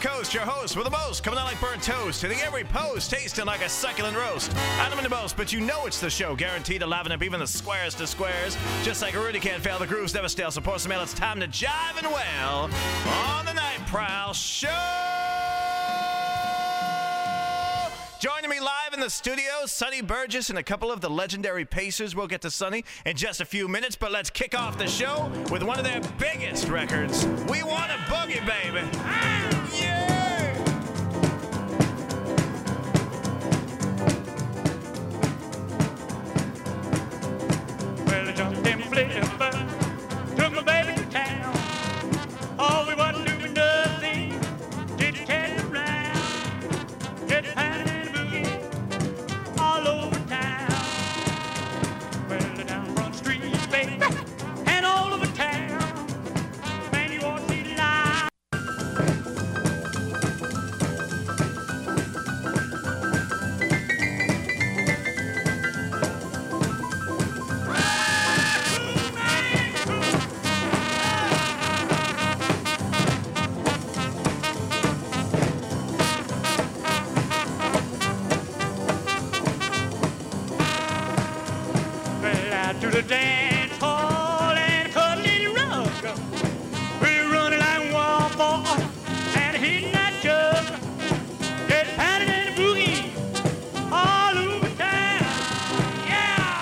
coast, your host with the most, coming out like burnt toast, hitting every post, tasting like a succulent roast. Adam and the most, but you know it's the show, guaranteed to liven up even the squarest of squares. Just like Rudy can't fail, the grooves never stale, so pour some ale, it's time to jive and wail on the Night Prowl Show! Joining me live in the studio, Sonny Burgess and a couple of the legendary Pacers. We'll get to Sonny in just a few minutes, but let's kick off the show with one of their biggest records. We Want a Boogie, baby. Yeah! Well, I jumped in my flipper, took my baby to town. Oh, we wasn't doing nothing, did you carry around? Get pounding and boogie all over town. Well, down Front Street, baby, and all over town. Man, you ought to see the light. Well, out to the dance hall and cut a little rug. We're running like waffle and hitting that jug. Get pounding and boogie all over town. Yeah!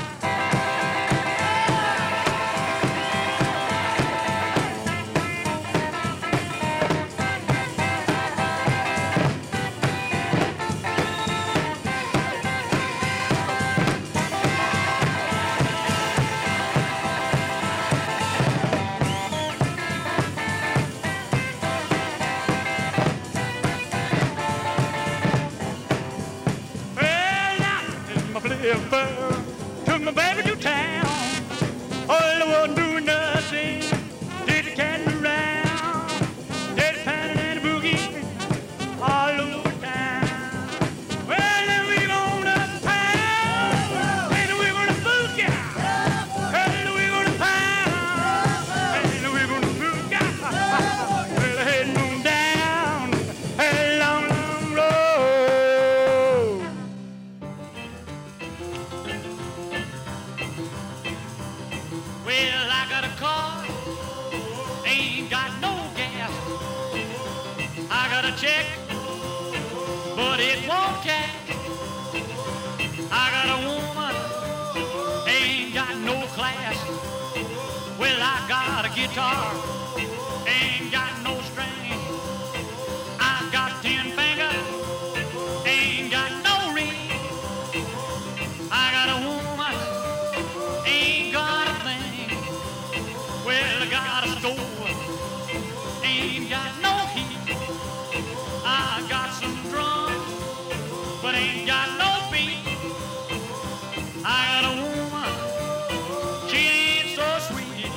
Well, now this is my flipper. Took my baby to town. Oh, I wasn't doing nothing. Did you carry me around? Did you pounding and a boogie all over town? Well, then we gonna pound. And we're gonna boogie. And we're gonna pound. And we're gonna boogie. Well, heading on down a long, long road. Well, I got a car, ain't got no gas. I got a check, but it won't cash. I got a woman, ain't got no class. Well, I got a guitar, ain't got no string. I got 10 fingers, ain't got no ring. I got a woman, ain't got a thing. Well, I got a stove, ain't got no heat. I got some drums, but ain't got no beat. I got a woman, she ain't so sweet.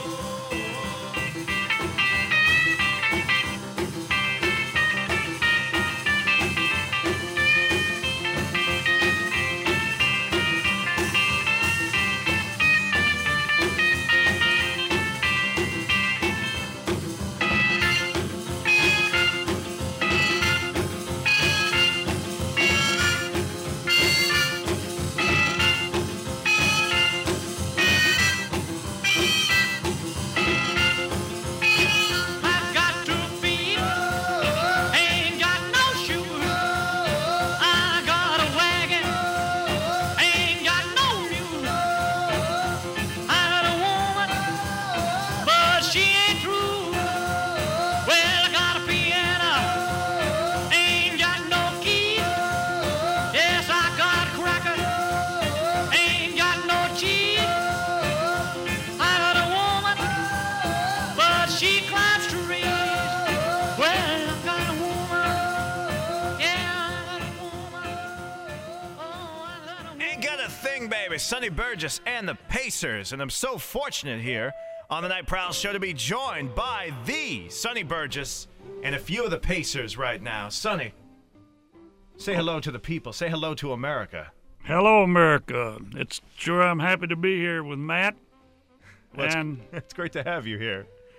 I got 2 feet, ain't got no shoes. I got a wagon, ain't got no mule. I got a woman, but she ain't true. Well, I got a piano, ain't got no keys. Yes, I got a cracker, ain't got no cheese. I got a woman, but she climbs trees. Well, I got a woman. Yeah, I got a woman. Oh, I got a woman. Ain't got a thing, baby. Sonny Burgess and the Pacers. And I'm so fortunate here on the Night Prowl Show to be joined by the Sonny Burgess and a few of the Pacers right now. Sonny, say hello to the people. Say hello to America. Hello, America. It's sure I'm happy to be here with Matt. Well, And it's great to have you here.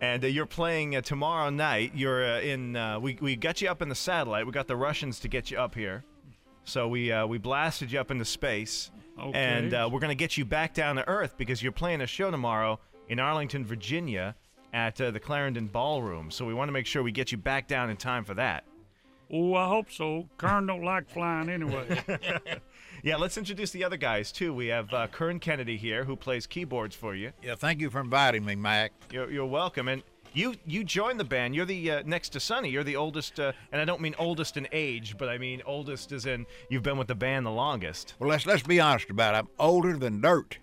And you're playing tomorrow night. You're we got you up in the satellite. We got the Russians to get you up here. So we blasted you up into space. Okay. And we're going to get you back down to Earth because you're playing a show tomorrow in Arlington, Virginia at the Clarendon Ballroom. So we want to make sure we get you back down in time for that. Oh, I hope so. Kern don't like flying anyway. Yeah, let's introduce the other guys, too. We have Kern Kennedy here, who plays keyboards for you. Yeah, thank you for inviting me, Mac. You're welcome. And you joined the band. You're the next to Sonny. You're the oldest, and I don't mean oldest in age, but I mean oldest as in you've been with the band the longest. Well, let's be honest about it. I'm older than dirt.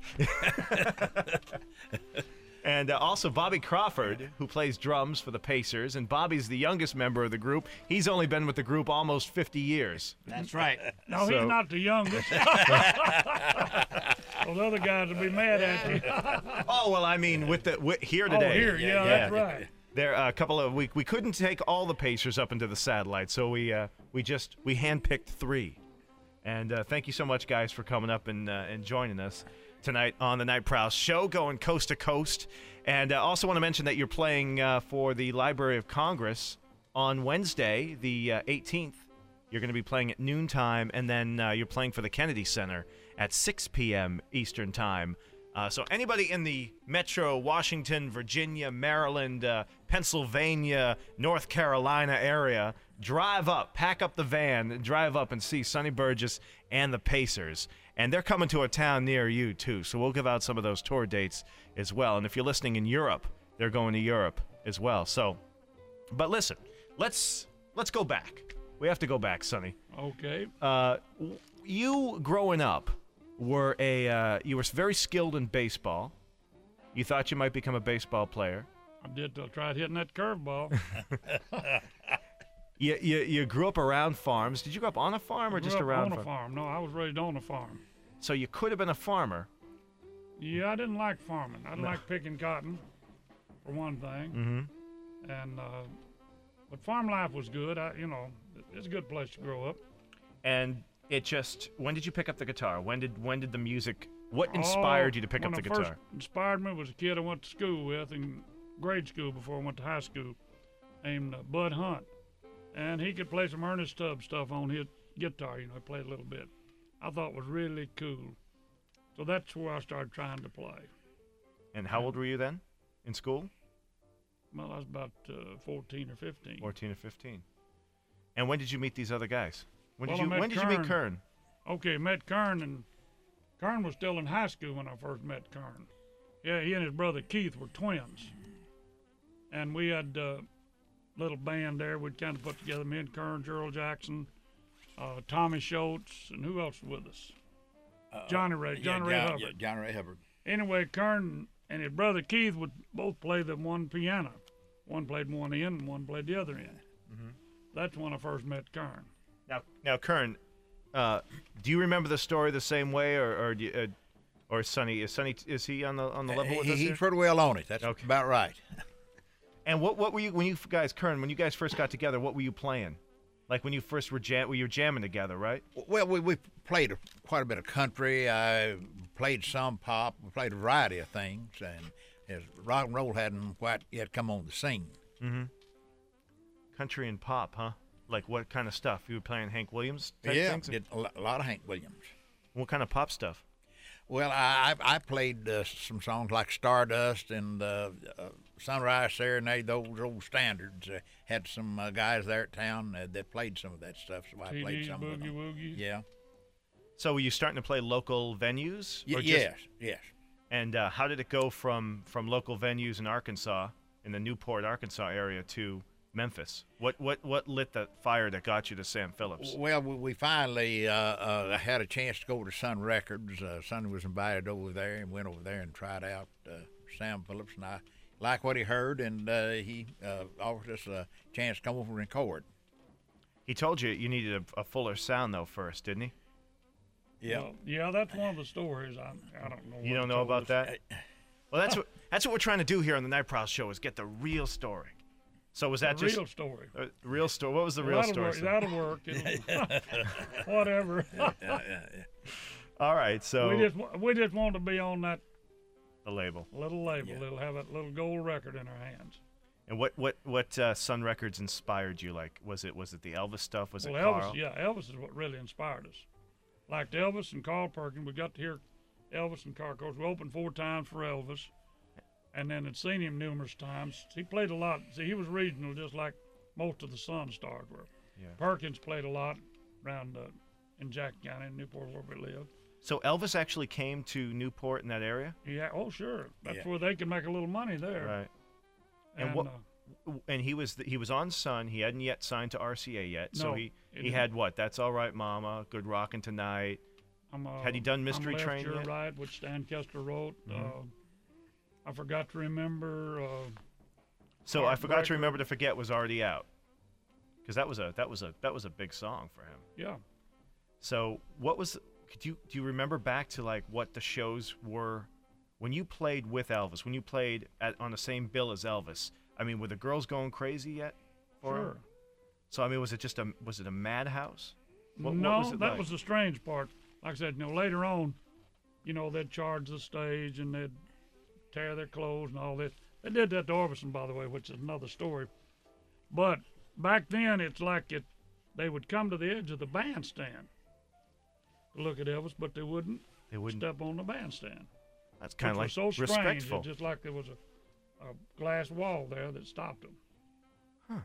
And also Bobby Crawford, who plays drums for the Pacers, and Bobby's the youngest member of the group. He's only been with the group almost 50 years. That's right. No, So- he's not the youngest. Those other guys will be mad at you. Oh, well, I mean, here today. Oh, here, yeah, that's right. There are a couple of we couldn't take all the Pacers up into the satellite, so we handpicked 3. And thank you so much, guys, for coming up and joining us tonight on the Night Prowse show, going coast to coast. And also want to mention that you're playing for the Library of Congress on Wednesday, the 18th. You're going to be playing at noontime, and then you're playing for the Kennedy Center at 6 p.m. Eastern Time. So anybody in the Metro, Washington, Virginia, Maryland, Pennsylvania, North Carolina area, drive up, pack up the van, and drive up and see Sonny Burgess and the Pacers. And they're coming to a town near you, too. So we'll give out some of those tour dates as well. And if you're listening in Europe, they're going to Europe as well. So, but listen, let's go back. We have to go back, Sonny. Okay. You growing up were you were very skilled in baseball. You thought you might become a baseball player. I did try hitting that curveball. You grew up around farms. Did you grow up on a farm or just Grew up around on a farm? No, I was raised on a farm. So you could have been a farmer. Yeah, I didn't like farming. I like picking cotton, for one thing. Mm-hmm. And but farm life was good. It's a good place to grow up. And when did you pick up the guitar? When did the music? What inspired you to pick up the guitar? First inspired me was a kid I went to school with in grade school before I went to high school, named Bud Hunt, and he could play some Ernest Tubb stuff on his guitar. He played a little bit. I thought it was really cool. So that's where I started trying to play. And how old were you then in school? Well, I was about 14 or 15. 14 or 15. And when did you meet these other guys? When did I you meet Kern? Okay, met Kern, and Kern was still in high school when I first met Kern. Yeah, he and his brother Keith were twins. And we had a little band there we'd kind of put together, me and Kern, Gerald Jackson, Tommy Schultz, and who else was with us? Johnny Ray Hubbard. Yeah, Johnny Ray Hubbard. Anyway, Kern and his brother Keith would both play the one piano. One played one end and one played the other end. Mm-hmm. That's when I first met Kern. Now, Kern, do you remember the story the same way, or Sonny? Is he on the level with us here? He's pretty well on it. That's Okay. about right. And what were you when you guys first got together? What were you playing? Like when you first were you jamming together, right? Well, we played quite a bit of country. I played some pop. We played a variety of things, and as rock and roll hadn't quite yet come on the scene. Mm-hmm. Country and pop, huh? Like what kind of stuff? You were playing Hank Williams type Yeah, things? did a lot of Hank Williams. What kind of pop stuff? Well, I played some songs like Stardust and Sunrise Serenade, those old standards. Had some guys there at town that played some of that stuff, so I played some of them. Woogie. Yeah. So were you starting to play local venues? Or Yes. And how did it go from local venues in Arkansas, in the Newport, Arkansas area, to Memphis? What lit the fire that got you to Sam Phillips? Well, we finally had a chance to go to Sun Records. Sun was invited over there and went over there and tried out Sam Phillips, and I liked what he heard, and he offered us a chance to come over and record. He told you needed a fuller sound, though, first, didn't he? Yeah. Well, yeah, that's one of the stories. I don't know. You don't what he know told about us. that? Well, that's what we're trying to do here on the Night Prowse show, is get the real story. So was that The just real story? real story? What was the real story? That'll work. Whatever. All right, so we just want to be on that the label. little label. Yeah. It'll have a little gold record in our hands. And what Sun Records inspired you? Like, was it the Elvis stuff? Was it Elvis? Carl? Yeah, Elvis is what really inspired us. Like Elvis and Carl Perkins, we got to hear Elvis and Carl. Of course, we opened 4 times for Elvis, and then had seen him numerous times. He played a lot. See, he was regional, just like most of the Sun stars were. Yeah. Perkins played a lot around in Jack County, in Newport, where we lived. So Elvis actually came to Newport in that area? Yeah. Oh, sure. That's where they could make a little money there. Right. And and he was on Sun. He hadn't yet signed to RCA yet. So he had what? That's All Right, Mama, Good Rockin' Tonight. Had he done Mystery Train yet? yet? Right, which Stan Kessler wrote. Mm-hmm. I Forgot to Remember. So I Forgot to Remember to Forget was already out, because that was a big song for him. Yeah. So do you remember back to like what the shows were when you played with Elvis? When you played on the same bill as Elvis? I mean, were the girls going crazy yet? Sure. So I mean, was it a madhouse? No, what was it that like? was the strange part. Like I said, later on, they'd charge the stage and they'd tear their clothes and all this. They did that to Orbison, by the way, which is another story. But back then, it's like they would come to the edge of the bandstand to look at Elvis, but they wouldn't step on the bandstand. That's kind of like so strange. respectful. It's just like there was a glass wall there that stopped them.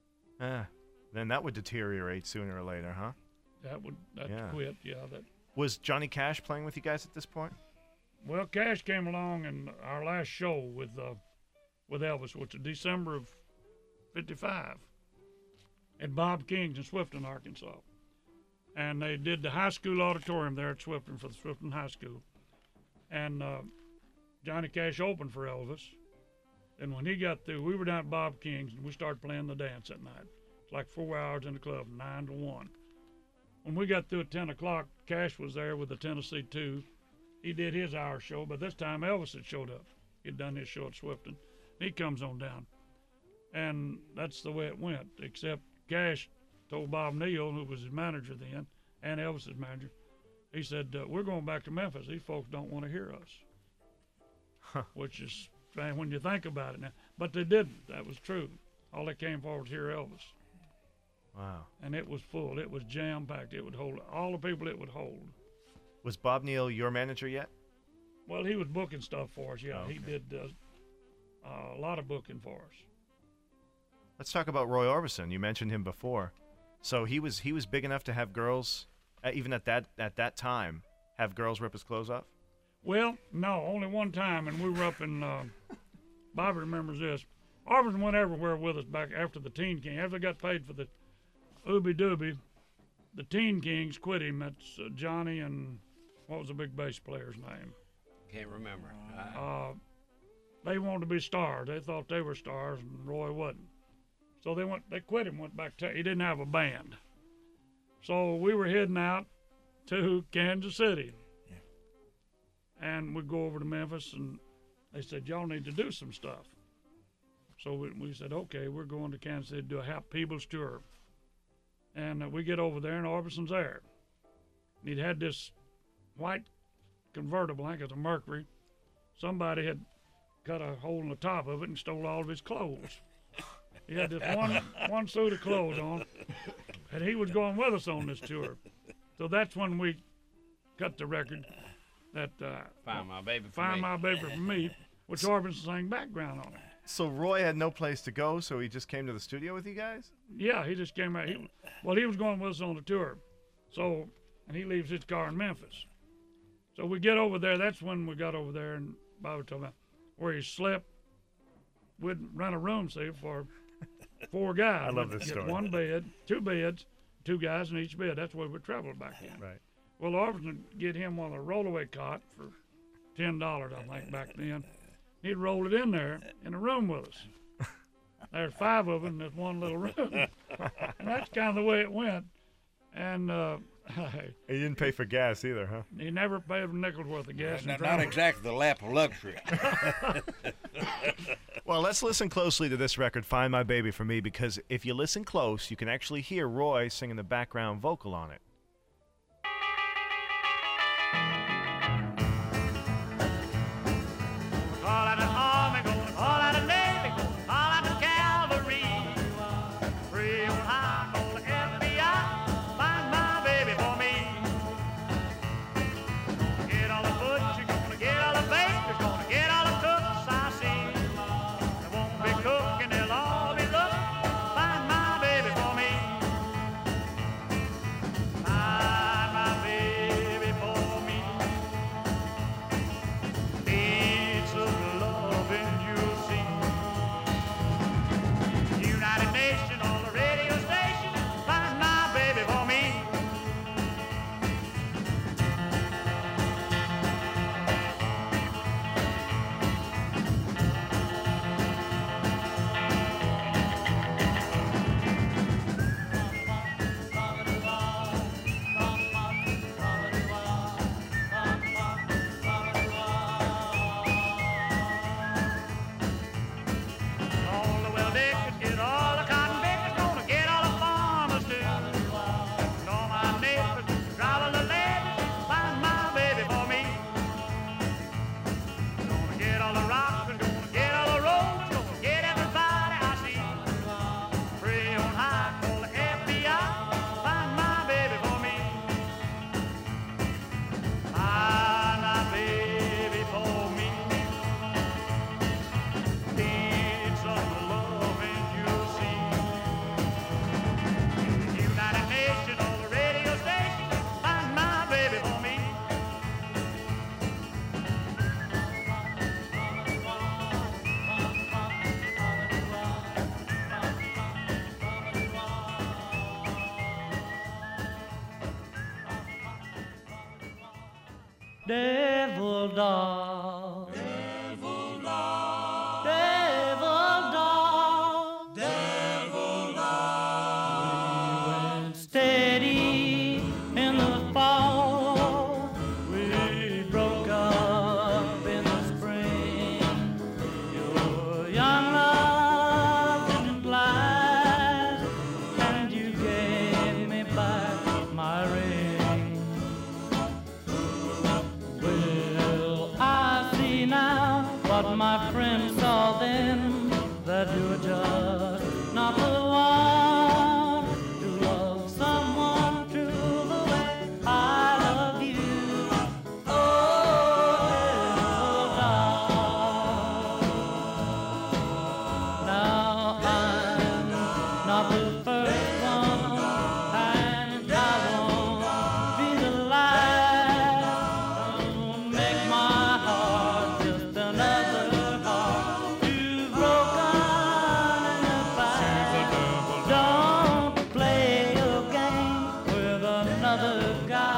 Then that would deteriorate sooner or later, huh? That quit. Yeah. That. Was Johnny Cash playing with you guys at this point? Well, Cash came along in our last show with Elvis, which was December of '55, at Bob King's in Swifton, Arkansas. And they did the high school auditorium there at Swifton for the Swifton High School. And Johnny Cash opened for Elvis. And when he got through, we were down at Bob King's, and we started playing the dance that night. It's like 4 hours in the club, 9 to 1. When we got through at 10 o'clock, Cash was there with the Tennessee 2. He did his hour show, but this time Elvis had showed up. He'd done his show at Swifton. He comes on down. And that's the way it went, except Cash told Bob Neal, who was his manager then, and Elvis's manager, he said, we're going back to Memphis. These folks don't want to hear us, which is strange when you think about it now. But they didn't. That was true. All they came for was to hear Elvis. Wow. And it was full. It was jam-packed. It would hold all the people it would hold. Was Bob Neal your manager yet? Well, he was booking stuff for us, yeah. Okay. He did a lot of booking for us. Let's talk about Roy Orbison. You mentioned him before. So he was big enough to have girls, even at that time, have girls rip his clothes off? Well, no, only one time, and we were up in, Bobby remembers this. Orbison went everywhere with us back after the Teen King. After they got paid for the Ooby Dooby, the Teen Kings quit him. That's Johnny and what was the big bass player's name? Can't remember. They wanted to be stars. They thought they were stars, and Roy wasn't. So they quit him, went back to, he didn't have a band. So we were heading out to Kansas City. Yeah. And we'd go over to Memphis, and they said, y'all need to do some stuff. So we said, okay, we're going to Kansas City to do a Hap Peebles tour. And we get over there, and Orbison's there. And he'd had this white convertible, I think it's a Mercury. Somebody had cut a hole in the top of it and stole all of his clothes. He had this one suit of clothes on, and he was going with us on this tour. So that's when we cut the record that Find My Baby for Find Me. My Baby for Me, which Orbison sang background on it. So Roy had no place to go, so he just came to the studio with you guys? Yeah, he just came out. He was going with us on the tour. So, and he leaves his car in Memphis. So we get over there. That's when we got over there, and Bobby told me where he slept. We'd rent a room, see, for 4 guys. I love this Get story. 1 bed, 2 beds, 2 guys in each bed. That's the way we traveled back then. Right. Well, Orbison would get him on a rollaway cot for $10, I think, back then. He'd roll it in there in a room with us. There's 5 of them in this one little room. And that's kind of the way it went. And He didn't pay for gas either, huh? he never paid a nickel's worth of gas. Not exactly the lap of luxury. Well, let's listen closely to this record, Find My Baby for Me, because if you listen close, you can actually hear Roy singing the background vocal on it. All out of Army, going all out of Navy, going all out of Cash. devil dog, devil dog, devil dog, devil dog. We went steady in the fall, we broke up in the spring. Your young love didn't last, and you gave me back my ring. Well, I see now what my friend saw then, that you were just not the one to love someone true the way I love you. Oh, devil dog. Now I'm not the first one, and I won't be the last. Don't make my heart just another heart you've broken in the past. Don't play a game with another guy.